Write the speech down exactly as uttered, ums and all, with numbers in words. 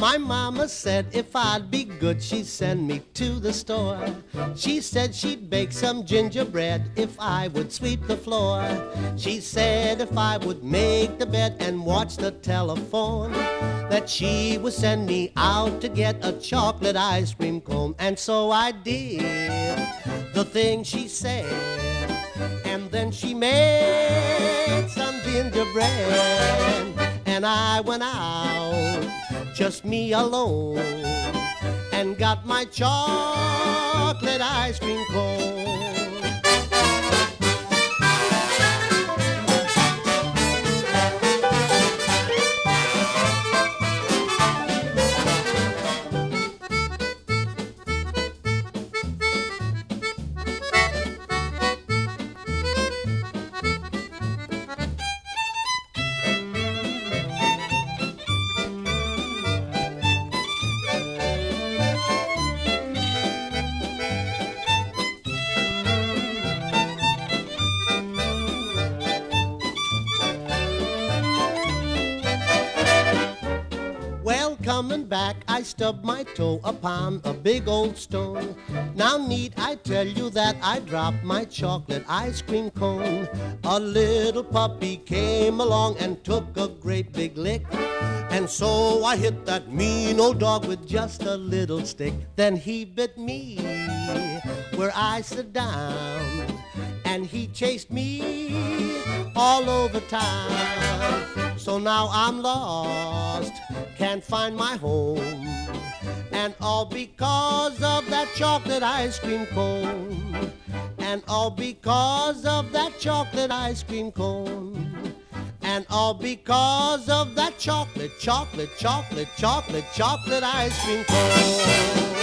My mama said if I'd be good, she'd send me to the store. She said she'd bake some gingerbread if I would sweep the floor. She said if I would make the bed and watch the telephone, that she would send me out to get a chocolate ice cream cone. And so I did the thing she said, and then she made some gingerbread, and I went out, just me alone, and got my chocolate ice cream cone. Well, coming back, I stubbed my toe upon a big old stone. Now need I tell you that I dropped my chocolate ice cream cone. A little puppy came along and took a great big lick, and so I hit that mean old dog with just a little stick. Then he bit me where I sit down, and he chased me all over town. So now I'm lost, can't find my home, and all because of that chocolate ice cream cone. And all because of that chocolate ice cream cone. And all because of that chocolate, chocolate, chocolate, chocolate, chocolate ice cream cone.